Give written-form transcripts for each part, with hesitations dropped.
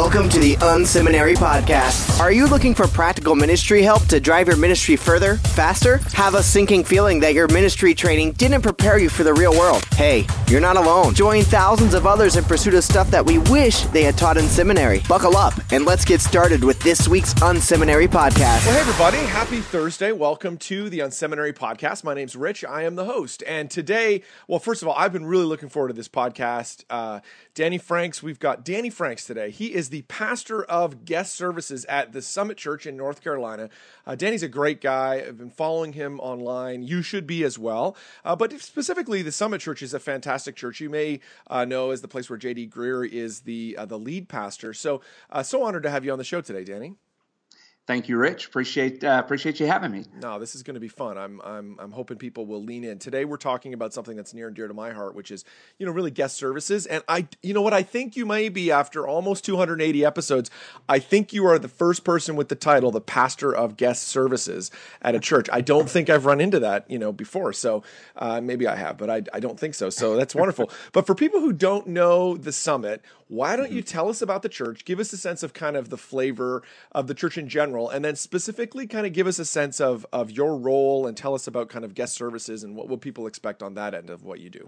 Welcome to the Unseminary Podcast. Are you looking for practical ministry help to drive your ministry further, faster? Have a sinking feeling that your ministry training didn't prepare you for the real world? Hey, you're not alone. Join thousands of others in pursuit of stuff that we wish they had taught in seminary. Buckle up, and let's get started with this week's Unseminary Podcast. Well, hey everybody, happy Thursday. Welcome to the Unseminary Podcast. My name's Rich. I am the host. And today, well, first of all, I've been really looking forward to this podcast. Danny Franks, we've got Danny Franks today. He is the pastor of guest services at the Summit Church in North Carolina. Danny's a great guy. I've been following him online. You should be as well. But specifically, the Summit Church is a fantastic church. You may know as the place where J.D. Greer is the lead pastor. So honored to have you on the show today, Danny. Thank you, Rich. Appreciate you having me. No, this is going to be fun. I'm hoping people will lean in. Today we're talking about something that's near and dear to my heart, which is, really guest services. And I think you may be, after almost 280 episodes, I think you are the first person with the title, the pastor of guest services at a church. I don't think I've run into that, before. So maybe I have, but I don't think so. So that's wonderful. But for people who don't know the Summit, why don't you tell us about the church? Give us a sense of kind of the flavor of the church in general, and then specifically kind of give us a sense of your role and tell us about kind of guest services and what will people expect on that end of what you do.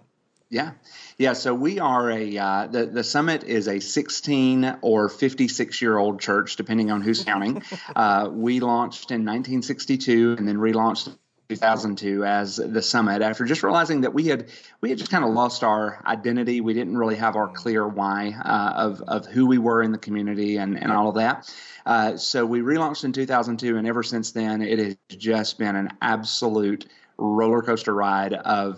Yeah. So we are the Summit is a 16 or 56-year-old church, depending on who's counting. We launched in 1962 and then relaunched in 2002 as the Summit, after just realizing that we had just kind of lost our identity. We didn't really have our clear why of who we were in the community and all of that. So we relaunched in 2002, and ever since then, it has just been an absolute roller coaster ride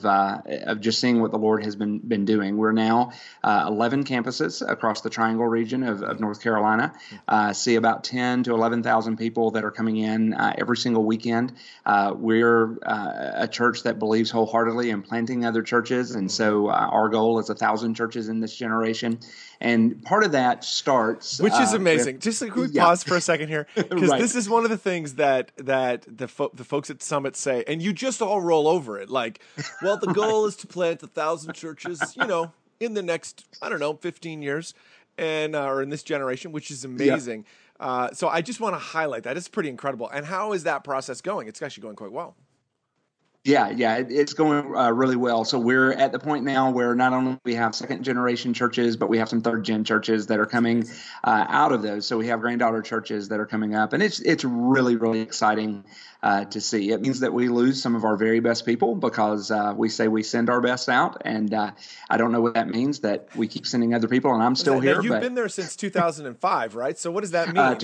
of just seeing what the Lord has been doing. We're now 11 campuses across the Triangle region of North Carolina. See about 10 to 11,000 people that are coming in every single weekend. We're a church that believes wholeheartedly in planting other churches, and so our goal is 1,000 churches in this generation. And part of that starts, which is amazing. Just a quick pause for a second here, because Right. This is one of the things that the folks at Summit say, and you just all roll over it. Like, well, the goal is to plant 1,000 churches, in the next 15 years, and or in this generation, which is amazing. Yeah. So I just want to highlight that. It's pretty incredible. And how is that process going? It's actually going quite well. Yeah, it's going really well. So we're at the point now where not only we have second-generation churches, but we have some third-gen churches that are coming out of those. So we have granddaughter churches that are coming up, and it's really, really exciting to see. It means that we lose some of our very best people because we say we send our best out, and I don't know what that means, that we keep sending other people, and I'm still here. You've been there since 2005, right? So what does that mean?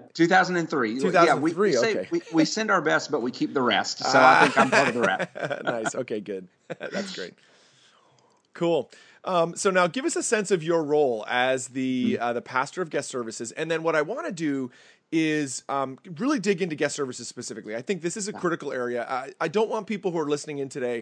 2003. 2003, okay. We send our best, but we keep the rest. So I think I'm part of the rest. Nice. Okay, good. That's great. Cool. So now give us a sense of your role as the pastor of guest services. And then what I want to do is really dig into guest services specifically. I think this is a critical area. I don't want people who are listening in today,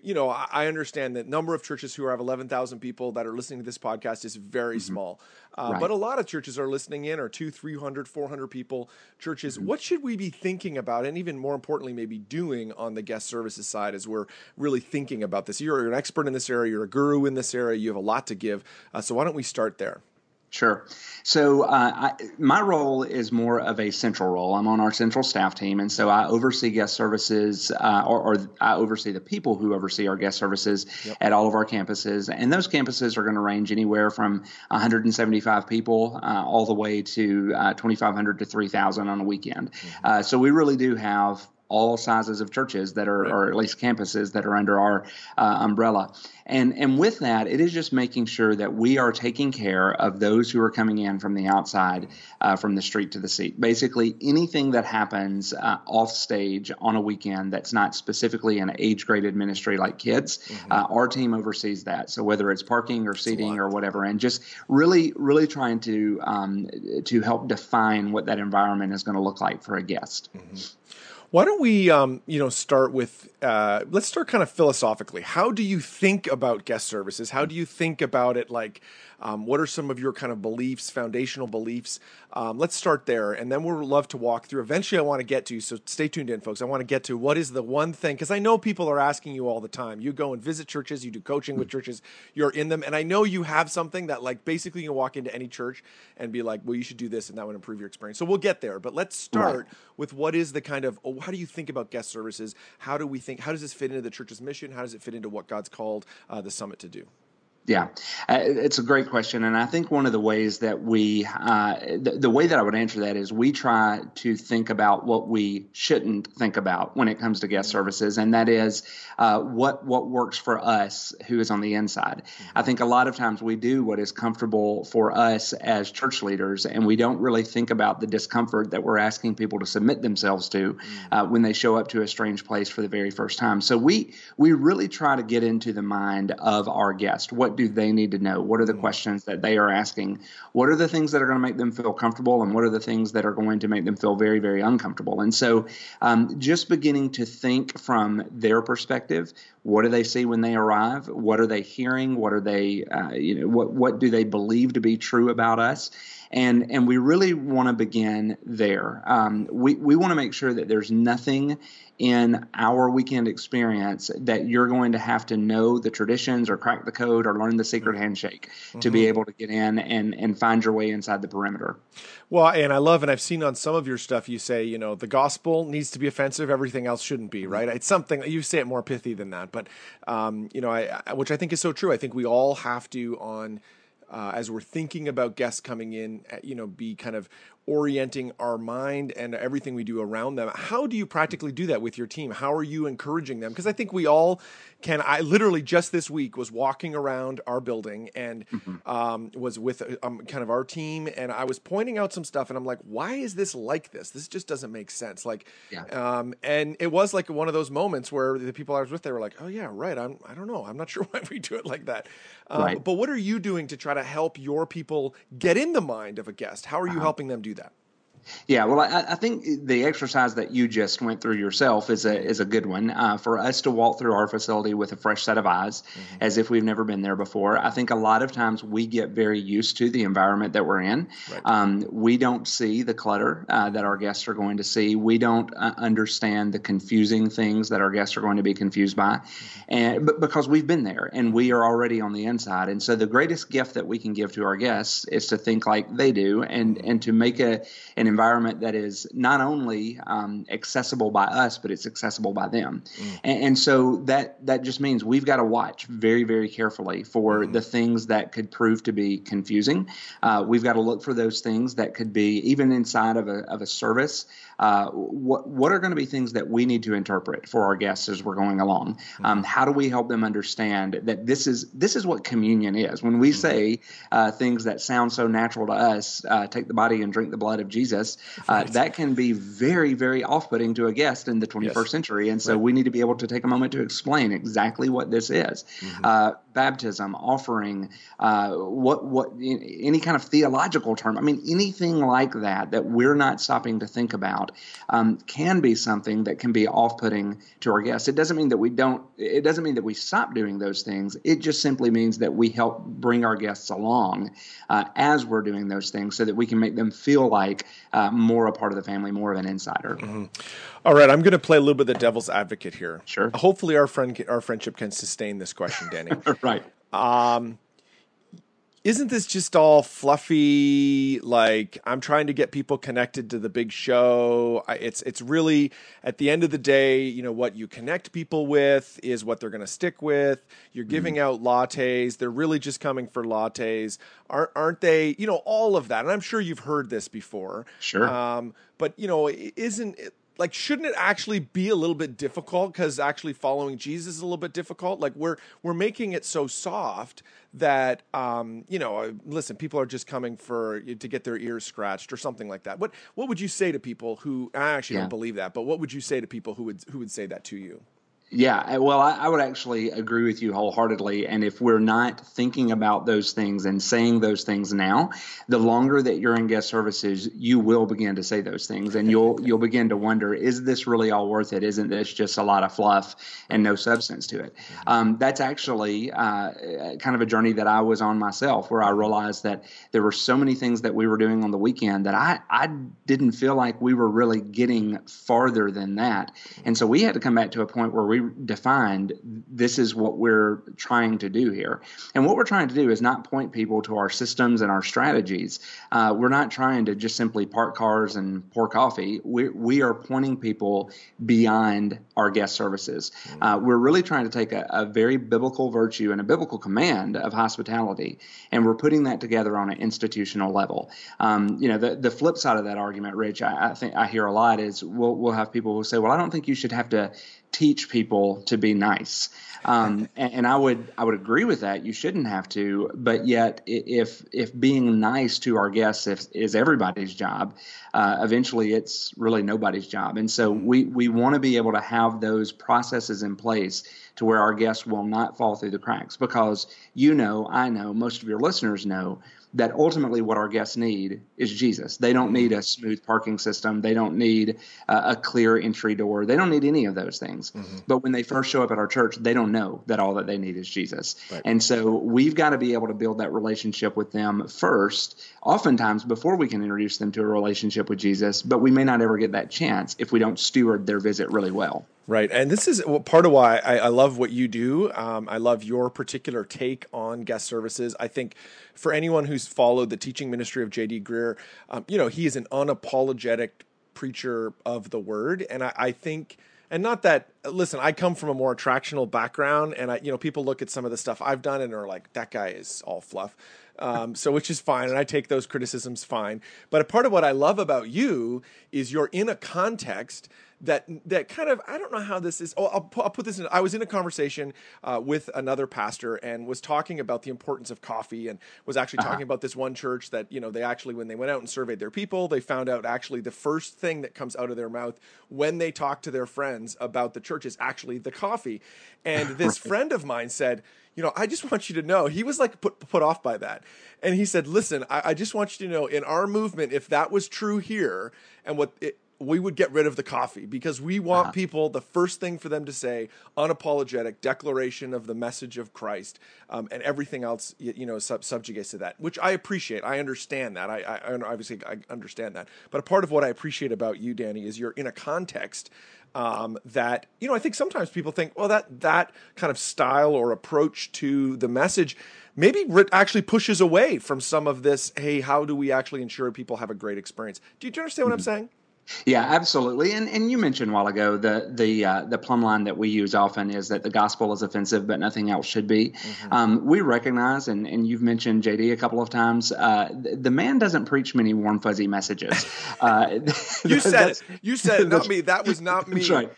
I understand that number of churches who have 11,000 people that are listening to this podcast is very small. Right. But a lot of churches are listening in, or 200, 300, 400 people churches. What should we be thinking about, and even more importantly, maybe doing on the guest services side as we're really thinking about this? You're an expert in this area. You're a guru in this area. You have a lot to give. So why don't we start there? Sure. So my role is more of a central role. I'm on our central staff team, and so I oversee guest services, or I oversee the people who oversee our guest services at all of our campuses. And those campuses are going to range anywhere from 175 people all the way to 2,500 to 3,000 on a weekend. So we really do have all sizes of churches that are, or at least campuses that are under our umbrella. And with that, it is just making sure that we are taking care of those who are coming in from the outside, from the street to the seat. Basically, anything that happens off stage on a weekend that's not specifically an age-graded ministry like kids, our team oversees that. So whether it's parking or seating or whatever, and just really, really trying to help define what that environment is going to look like for a guest. Why don't we, start with, let's start kind of philosophically. How do you think about guest services? How do you think about it? Like, What are some of your kind of beliefs, foundational beliefs? Let's start there, and then we'll love to walk through. Eventually, I want to get to, so stay tuned in, folks. I want to get to what is the one thing, because I know people are asking you all the time. You go and visit churches, you do coaching with churches, you're in them, and I know you have something that, like, basically you can walk into any church and be like, well, you should do this, and that would improve your experience. So we'll get there, but let's start with what is the kind of, how do you think about guest services? How does this fit into the church's mission? How does it fit into what God's called the Summit to do? Yeah, it's a great question. And I think one of the ways that the way that I would answer that is we try to think about what we shouldn't think about when it comes to guest services. And that is what works for us who is on the inside. I think a lot of times we do what is comfortable for us as church leaders, and we don't really think about the discomfort that we're asking people to submit themselves to when they show up to a strange place for the very first time. So we really try to get into the mind of our guest. What do they need to know? What are the questions that they are asking? What are the things that are going to make them feel comfortable? And what are the things that are going to make them feel very, very uncomfortable? And so just beginning to think from their perspective, what do they see when they arrive? What are they hearing? What are they, what do they believe to be true about us? And we really want to begin there. We want to make sure that there's nothing in our weekend experience that you're going to have to know the traditions or crack the code or learn the secret handshake to be able to get in and find your way inside the perimeter. Well, and I love, and I've seen on some of your stuff, you say, the gospel needs to be offensive. Everything else shouldn't be, right? It's something, you say it more pithy than that, but, which I think is so true. I think we all have to as we're thinking about guests coming in, be kind of orienting our mind and everything we do around them. How do you practically do that with your team? How are you encouraging them? Because I think we all can. I literally just this week was walking around our building and was with kind of our team, and I was pointing out some stuff, and I'm like, why is this like this? This just doesn't make sense. And it was like one of those moments where the people I was with, they were like, oh yeah, right. I don't know. I'm not sure why we do it like that. But what are you doing to try to help your people get in the mind of a guest? How are you helping them do that? Yeah, well, I think the exercise that you just went through yourself is a good one. For us to walk through our facility with a fresh set of eyes, as if we've never been there before. I think a lot of times we get very used to the environment that we're in. Right. We don't see the clutter that our guests are going to see. We don't understand the confusing things that our guests are going to be confused by, but because we've been there and we are already on the inside. And so the greatest gift that we can give to our guests is to think like they do and to make an environment that is not only accessible by us, but it's accessible by them. And so that just means we've got to watch very, very carefully for the things that could prove to be confusing. We've got to look for those things that could be, even inside of a service, what are going to be things that we need to interpret for our guests as we're going along? How do we help them understand that this is what communion is? When we say things that sound so natural to us, take the body and drink the blood of Jesus, that can be very, very off-putting to a guest in the 21st century. And so we need to be able to take a moment to explain exactly what this is. Baptism, offering, what any kind of theological term. I mean, anything like that we're not stopping to think about can be something that can be off-putting to our guests. It doesn't mean that we don't. It doesn't mean that we stop doing those things. It just simply means that we help bring our guests along as we're doing those things, so that we can make them feel like more a part of the family, more of an insider. All right, I'm going to play a little bit of the devil's advocate here. Sure. Hopefully, our friendship can sustain this question, Danny. Right. Isn't this just all fluffy? Like, I'm trying to get people connected to the big show. It's really, at the end of the day, what you connect people with is what they're going to stick with. You're giving out lattes. They're really just coming for lattes. Aren't they? All of that. And I'm sure you've heard this before. Sure. But, isn't it? Like, shouldn't it actually be a little bit difficult? Because actually following Jesus is a little bit difficult. Like, we're making it so soft that, listen, people are just coming to get their ears scratched or something like that. What would you say to people who, I actually don't believe that, but what would you say to people who would say that to you? Yeah, well, I would actually agree with you wholeheartedly. And if we're not thinking about those things and saying those things now, the longer that you're in guest services, you will begin to say those things, and you'll begin to wonder, is this really all worth it? Isn't this just a lot of fluff and no substance to it? That's actually kind of a journey that I was on myself, where I realized that there were so many things that we were doing on the weekend that I didn't feel like we were really getting farther than that. And so we had to come back to a point where we defined this is what we're trying to do here. And what we're trying to do is not point people to our systems and our strategies. We're not trying to just simply park cars and pour coffee. We are pointing people beyond our guest services. We're really trying to take a very biblical virtue and a biblical command of hospitality, and we're putting that together on an institutional level. The flip side of that argument, Rich, I think I hear a lot is we'll have people who say, well, I don't think you should have to teach people to be nice. And I would agree with that. You shouldn't have to, but yet if being nice to our guests is everybody's job, eventually it's really nobody's job. And so we want to be able to have those processes in place to where our guests will not fall through the cracks, because I know, most of your listeners know that ultimately what our guests need is Jesus. They don't need a smooth parking system. They don't need a clear entry door. They don't need any of those things. But when they first show up at our church, they don't know that all that they need is Jesus. Right. And so we've got to be able to build that relationship with them first, oftentimes before we can introduce them to a relationship with Jesus. But we may not ever get that chance if we don't steward their visit really well. Right. And this is part of why I love what you do. I love your particular take on guest services. I think for anyone who's followed the teaching ministry of J.D. Greear, he is an unapologetic preacher of the word. And I think, and not that, listen, I come from a more attractional background, and people look at some of the stuff I've done and are like, that guy is all fluff. So which is fine, and I take those criticisms fine. But a part of what I love about you is you're in a context that kind of, I don't know how this is. Oh, I'll put this in. I was in a conversation with another pastor and was talking about the importance of coffee, and was actually talking about this one church that, they actually, when they went out and surveyed their people, they found out actually the first thing that comes out of their mouth when they talk to their friends about the church is actually the coffee. And this friend of mine said, I just want you to know, he was like put off by that. And he said, listen, I just want you to know, in our movement, if that was true here, and we would get rid of the coffee, because we want people, the first thing for them to say, unapologetic declaration of the message of Christ, and everything else, subjugates to that, which I appreciate. I understand that. I obviously understand that. But a part of what I appreciate about you, Danny, is you're in a context that, I think sometimes people think, well, that kind of style or approach to the message maybe actually pushes away from some of this, hey, how do we actually ensure people have a great experience? Do you understand what I'm saying? Yeah, absolutely. And you mentioned a while ago the plumb line that we use often is that the gospel is offensive, but nothing else should be. We recognize, and you've mentioned JD a couple of times, the man doesn't preach many warm, fuzzy messages. You said it, not me. That was not me. That's right.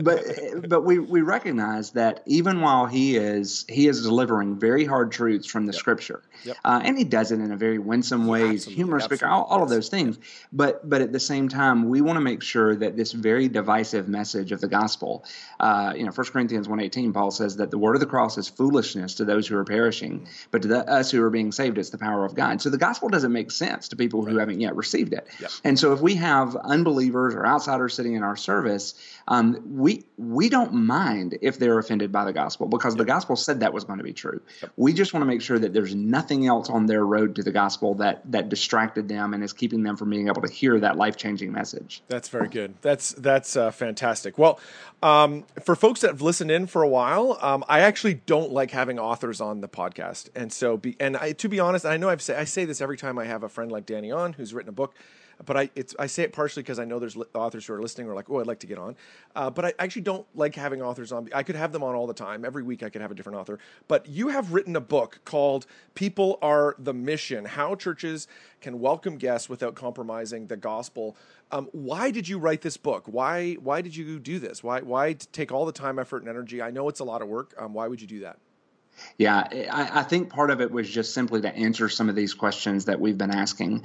But we recognize that even while he is delivering very hard truths from the Scripture, and he does it in a very winsome way, he's humorous speaker, all of those things. But at the same time, we want to make sure that this very divisive message of the gospel, 1 Corinthians 1:18, Paul says that the word of the cross is foolishness to those who are perishing, but to us who are being saved, it's the power of God. So the gospel doesn't make sense to people who haven't yet received it. Yep. And so if we have unbelievers or outsiders sitting in our service, we don't mind if they're offended by the gospel, because the gospel said that was going to be true. Yep. We just want to make sure that there's nothing else on their road to the gospel that distracted them and is keeping them from being able to hear that life-changing message. That's very good. That's fantastic. Well, for folks that have listened in for a while, I actually don't like having authors on the podcast, and so to be honest, I know I say this every time I have a friend like Danny on who's written a book. But I say it partially because I know there's authors who are listening who are like, oh, I'd like to get on. But I actually don't like having authors on. I could have them on all the time. Every week I could have a different author. But you have written a book called People Are the Mission: How Churches Can Welcome Guests Without Compromising the Gospel. Why did you write this book? Why did you do this? Why take all the time, effort, and energy? I know it's a lot of work. Why would you do that? Yeah, I think part of it was just simply to answer some of these questions that we've been asking.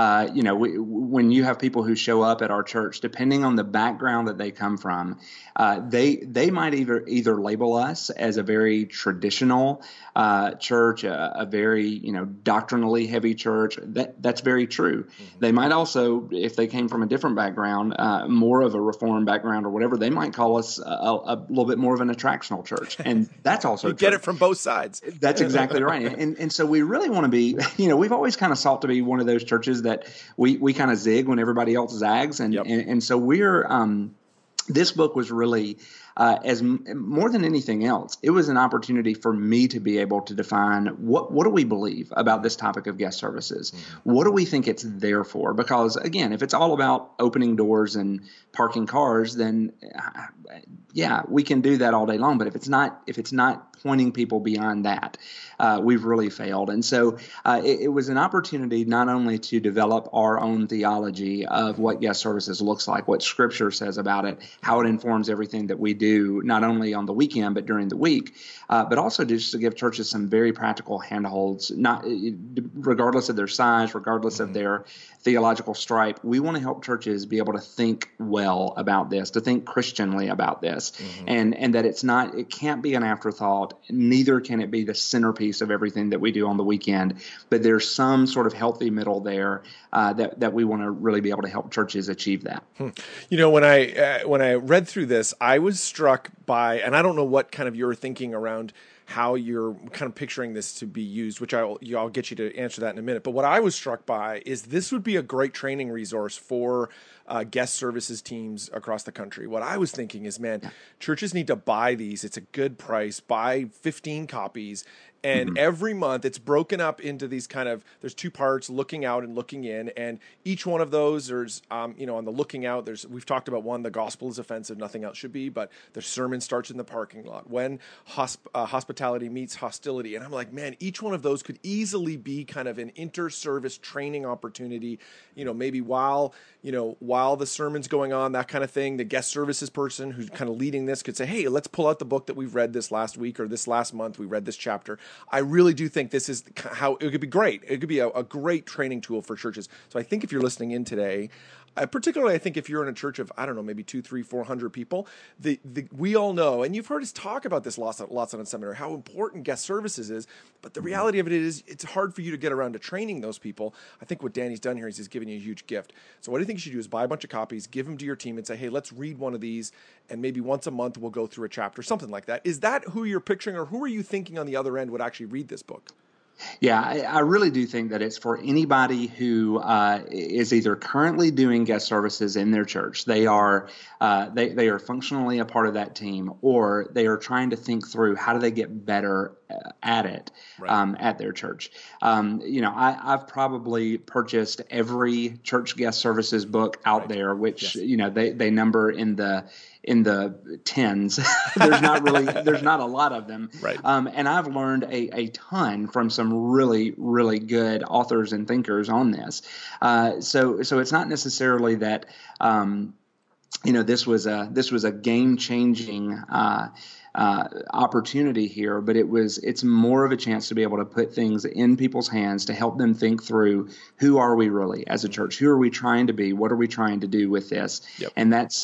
When you have people who show up at our church, depending on the background that they come from, they might either label us as a very traditional church, a very doctrinally heavy church. That's very true. Mm-hmm. They might also, if they came from a different background, more of a Reformed background or whatever, they might call us a little bit more of an attractional church, and that's also you true. Get it from both sides. That's exactly right. And so we really want to be, we've always kind of sought to be one of those churches that we kind of zig when everybody else zags. And so we're, this book was really, more than anything else, it was an opportunity for me to be able to define what do we believe about this topic of guest services? Mm-hmm. What do we think it's there for? Because again, if it's all about opening doors and parking cars, then we can do that all day long. But if it's not pointing people beyond that, we've really failed. And so it was an opportunity not only to develop our own theology of what guest services looks like, what Scripture says about it, how it informs everything that we do, not only on the weekend but during the week, but also just to give churches some very practical handholds, not regardless of their size, regardless of their theological stripe. We want to help churches be able to think well about this, to think Christianly about this, and that it can't be an afterthought. Neither can it be the centerpiece of everything that we do on the weekend. But there's some sort of healthy middle there that we want to really be able to help churches achieve that. When I read through this, I was struck by, and I don't know what kind of you're thinking around how you're kind of picturing this to be used, which I'll get you to answer that in a minute. But what I was struck by is this would be a great training resource for guest services teams across the country. What I was thinking is, churches need to buy these. It's a good price. Buy 15 copies. And every month it's broken up into these there's two parts, looking out and looking in. And each one of those, there's, on the looking out, we've talked about one, the gospel is offensive, nothing else should be, but the sermon starts in the parking lot. When hospitality meets hostility. And I'm like, each one of those could easily be kind of an inter-service training opportunity, maybe while the sermon's going on, that kind of thing. The guest services person who's kind of leading this could say, hey, let's pull out the book that we've read this last week or this last month. We read this chapter. I really do think this is how it could be great. It could be a great training tool for churches. So I think if you're listening in today, particularly I think if you're in a church of, I don't know, maybe 200, 300, 400 people, we all know, and you've heard us talk about this lots on seminary, how important guest services is. But the reality of it is it's hard for you to get around to training those people. I think what Danny's done here is he's given you a huge gift. So what I think you should do is buy a bunch of copies, give them to your team and say, hey, let's read one of these. And maybe once a month we'll go through a chapter, something like that. Is that who you're picturing, or who are you thinking on the other end would actually read this book? Yeah, I really do think that it's for anybody who is either currently doing guest services in their church. They are functionally a part of that team, or they are trying to think through how do they get better at it at their church. I've probably purchased every church guest services book out there, which they number in the tens. There's not a lot of them. Right. And I've learned a ton from some really, really good authors and thinkers on this. So it's not necessarily that, this was a game-changing opportunity here, but it's more of a chance to be able to put things in people's hands to help them think through, who are we really as a church? Who are we trying to be? What are we trying to do with this? Yep. And that's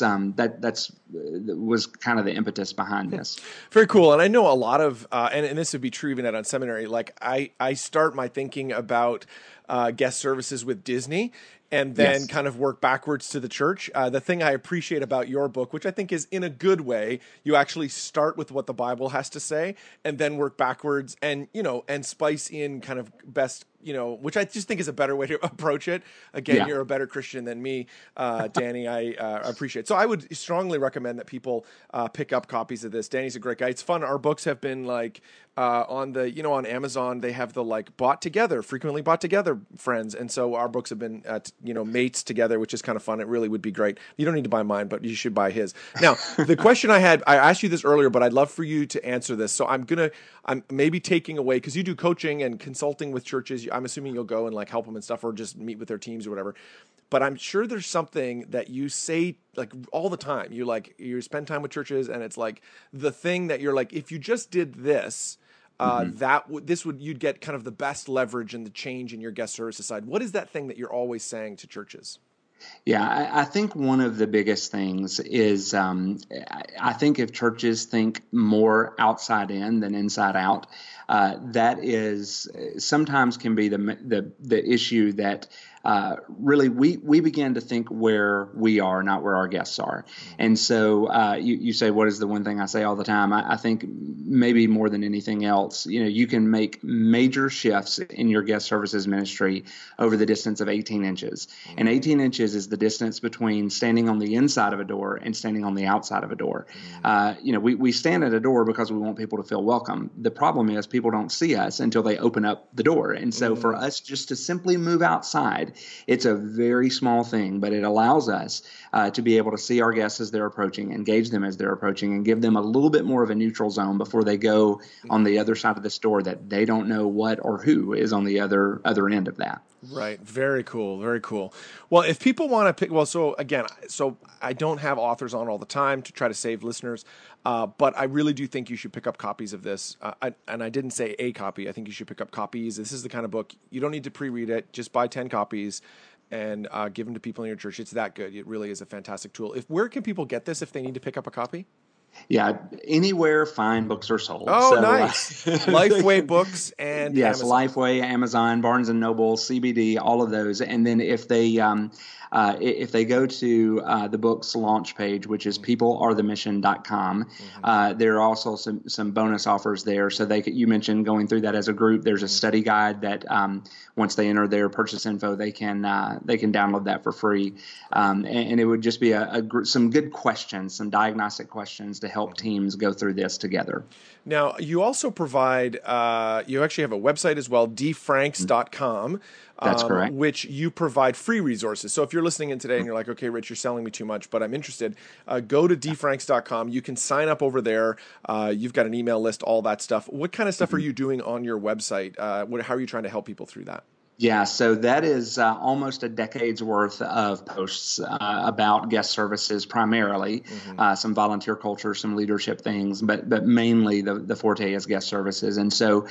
was kind of the impetus behind this. Very cool. And I know a lot of, and this would be true even at On Seminary, like I start my thinking about guest services with Disney, and then kind of work backwards to the church. The thing I appreciate about your book, which I think is in a good way, you actually start with what the Bible has to say and then work backwards and spice in kind of best, which I just think is a better way to approach it. Again, You're a better Christian than me, Danny. I appreciate it. So I would strongly recommend that people pick up copies of this. Danny's a great guy. It's fun. Our books have been on Amazon, they have the frequently bought together friends. And so our books have been, mates together, which is kind of fun. It really would be great. You don't need to buy mine, but you should buy his. Now, the question I asked you this earlier, but I'd love for you to answer this. So I'm maybe taking away, because you do coaching and consulting with churches. I'm assuming you'll go and help them and stuff, or just meet with their teams or whatever. But I'm sure there's something that you say all the time. You spend time with churches, and it's the thing that you're if you just did this, you'd get kind of the best leverage and the change in your guest services side. What is that thing that you're always saying to churches? Yeah, I think one of the biggest things is I think if churches think more outside in than inside out, that is sometimes can be the issue that really we begin to think where we are, not where our guests are. And so you say, what is the one thing I say all the time? I think maybe more than anything else, you can make major shifts in your guest services ministry over the distance of 18 inches. And 18 inches is the distance between standing on the inside of a door and standing on the outside of a door. We stand at a door because we want people to feel welcome. The problem is people don't see us until they open up the door. And so for us just to simply move outside, it's a very small thing, but it allows us to be able to see our guests as they're approaching, engage them as they're approaching, and give them a little bit more of a neutral zone before they go on the other side of the store that they don't know what or who is on the other end of that. Right. Very cool. Very cool. Well, if people want to pick, so I don't have authors on all the time to try to save listeners, but I really do think you should pick up copies of this. And I didn't say a copy. I think you should pick up copies. This is the kind of book, you don't need to pre-read it. Just buy 10 copies and give them to people in your church. It's that good. It really is a fantastic tool. Where can people get this if they need to pick up a copy? Yeah, anywhere fine books are sold. Oh, nice. Lifeway Books and yes, Amazon. Lifeway, Amazon, Barnes & Noble, CBD, all of those. And then if they go to the book's launch page, which is peoplearethemission.com, there are also some bonus offers there. So you mentioned going through that as a group. There's a study guide that once they enter their purchase info, they can download that for free. And it would just be some good questions, some diagnostic questions to help teams go through this together. Now, you also provide, you actually have a website as well, dfranks.com. That's correct. Which you provide free resources. So if you're listening in today and you're like, okay, Rich, you're selling me too much, but I'm interested, go to dfranks.com. You can sign up over there. You've got an email list, all that stuff. What kind of stuff are you doing on your website? How are you trying to help people through that? Yeah, so that is almost a decade's worth of posts about guest services primarily, some volunteer culture, some leadership things, but mainly the forte is guest services. And so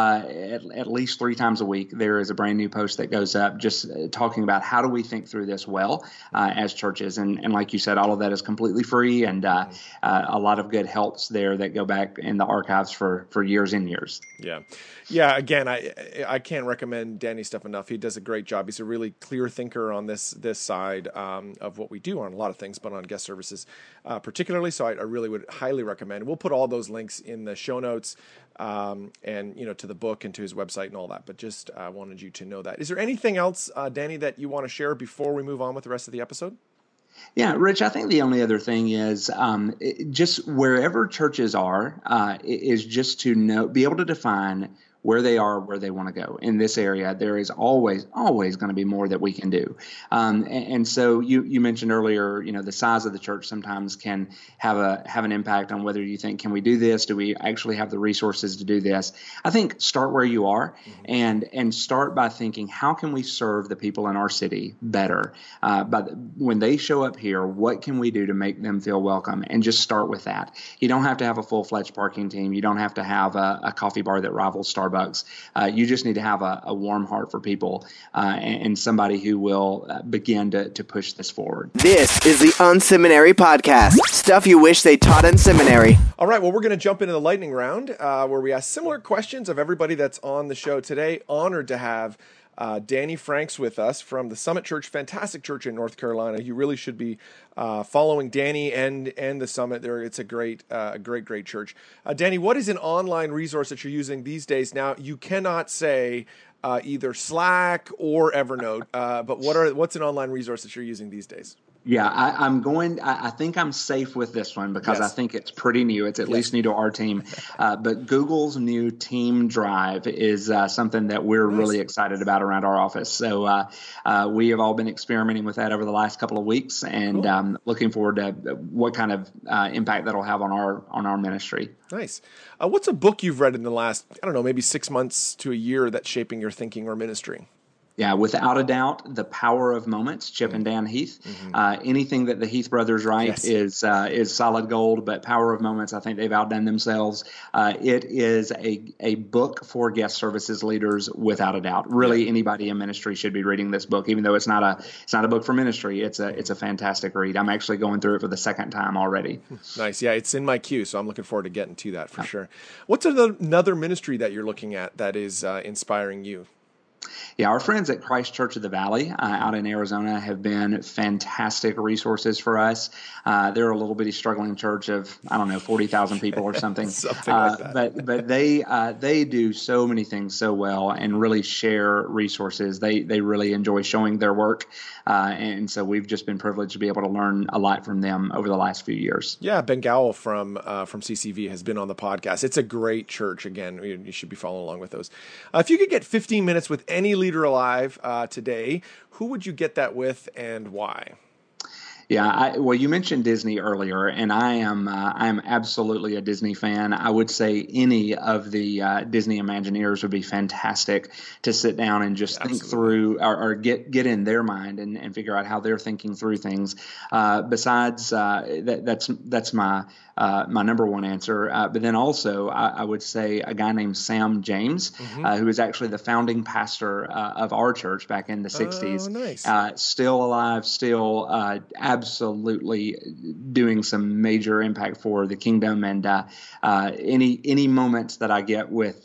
at least 3 times a week, there is a brand new post that goes up just talking about how do we think through this well as churches. And like you said, all of that is completely free and a lot of good helps there that go back in the archives for years and years. Yeah. Yeah, again, I can't recommend Danny's stuff enough. He does a great job. He's a really clear thinker on this side of what we do on a lot of things, but on guest services particularly. So I really would highly recommend. We'll put all those links in the show notes and to the book and to his website and all that. But just wanted you to know that. Is there anything else, Danny, that you want to share before we move on with the rest of the episode? Yeah, Rich, I think the only other thing is just wherever churches are is just to be able to define where they are, where they want to go. In this area, there is always going to be more that we can do. And so you mentioned earlier, the size of the church sometimes can have an impact on whether you think, can we do this? Do we actually have the resources to do this? I think start where you are and start by thinking, how can we serve the people in our city better? When they show up here, what can we do to make them feel welcome? And just start with that. You don't have to have a full-fledged parking team. You don't have to have a coffee bar that rivals Starbucks. You just need to have a warm heart for people and somebody who will begin to push this forward. This is the Unseminary Podcast. Stuff you wish they taught in seminary. All right, well, we're going to jump into the lightning round where we ask similar questions of everybody that's on the show today. Honored to have Danny Franks with us from the Summit Church, fantastic church in North Carolina. You really should be following Danny and the Summit there. It's a great church. Danny, what is an online resource that you're using these days? Now, you cannot say either Slack or Evernote, but what's an online resource that you're using these days? Yeah, I think I'm safe with this one because I think it's pretty new. It's at least new to our team. But Google's new Team Drive is something that we're really excited about around our office. So we have all been experimenting with that over the last couple of weeks and looking forward to what kind of impact that'll have on our ministry. Nice. What's a book you've read in the last, maybe 6 months to a year that's shaping your thinking or ministry? Yeah, without a doubt, The Power of Moments, Chip and Dan Heath. Anything that the Heath brothers write is solid gold, but Power of Moments, I think they've outdone themselves. It is a book for guest services leaders, without a doubt. Really, anybody in ministry should be reading this book, even though it's not a book for ministry. It's a fantastic read. I'm actually going through it for the second time already. Nice. Yeah, it's in my queue, so I'm looking forward to getting to that for sure. What's another ministry that you're looking at that is inspiring you? Yeah, our friends at Christ Church of the Valley out in Arizona have been fantastic resources for us. They're a little bitty struggling church of, 40,000 people or something. Something like that. But they do so many things so well and really share resources. They really enjoy showing their work. And so we've just been privileged to be able to learn a lot from them over the last few years. Yeah, Ben Gowell from CCV has been on the podcast. It's a great church. Again, you should be following along with those. If you could get 15 minutes with any leader alive today, who would you get that with and why? Yeah, well, you mentioned Disney earlier, and I am absolutely a Disney fan. I would say any of the Disney Imagineers would be fantastic to sit down and just think through or get in their mind and figure out how they're thinking through things. Besides, that's my number one answer. But then also, I would say a guy named Sam James, who is actually the founding pastor of our church back in the 60s. Nice. Still alive, still absolutely doing some major impact for the kingdom. And any moments that I get with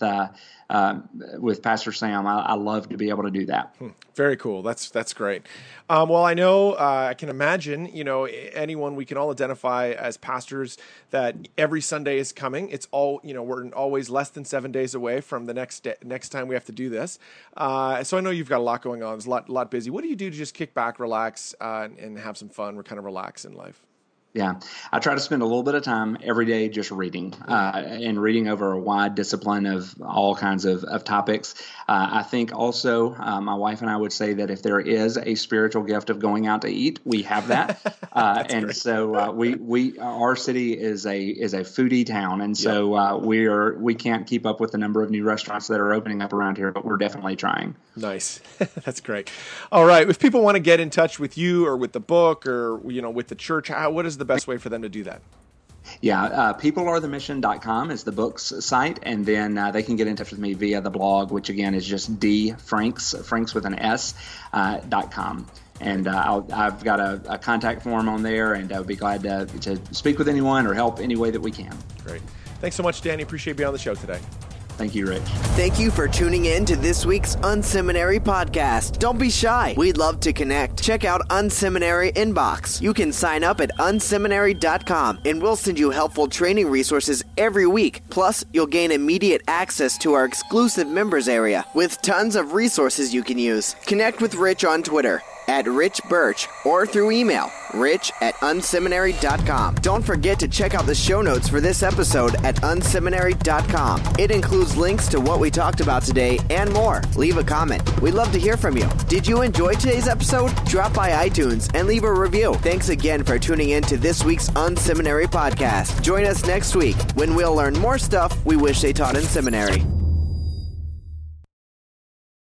Pastor Sam, I love to be able to do that. Very cool. That's great. Well, I know I can imagine, anyone we can all identify as pastors that every Sunday is coming. It's all, we're always less than 7 days away from the next time we have to do this. So I know you've got a lot going on. It's a lot busy. What do you do to just kick back, relax, and have some fun? We're kind of relax in life. Yeah, I try to spend a little bit of time every day just reading and reading over a wide discipline of all kinds of topics. I think also my wife and I would say that if there is a spiritual gift of going out to eat, we have that. And great. So our city is a foodie town, and so we can't keep up with the number of new restaurants that are opening up around here, but we're definitely trying. Nice. That's great. All right, if people want to get in touch with you or with the book or with the church, what is the best way for them to do that? Yeah, peoplearethemission.com is the book's site, and then they can get in touch with me via the blog, which again is just Franks with an S, .com. And I've got a contact form on there, and I would be glad to speak with anyone or help any way that we can. Great. Thanks so much, Danny. Appreciate being on the show today. Thank you, Rich. Thank you for tuning in to this week's Unseminary podcast. Don't be shy. We'd love to connect. Check out Unseminary Inbox. You can sign up at unseminary.com, and we'll send you helpful training resources every week. Plus, you'll gain immediate access to our exclusive members area with tons of resources you can use. Connect with Rich on Twitter at Rich Birch or through email, rich@unseminary.com. Don't forget to check out the show notes for this episode at unseminary.com. It includes links to what we talked about today and more. Leave a comment. We'd love to hear from you. Did you enjoy today's episode? Drop by iTunes and leave a review. Thanks again for tuning in to this week's Unseminary podcast. Join us next week when we'll learn more stuff we wish they taught in seminary.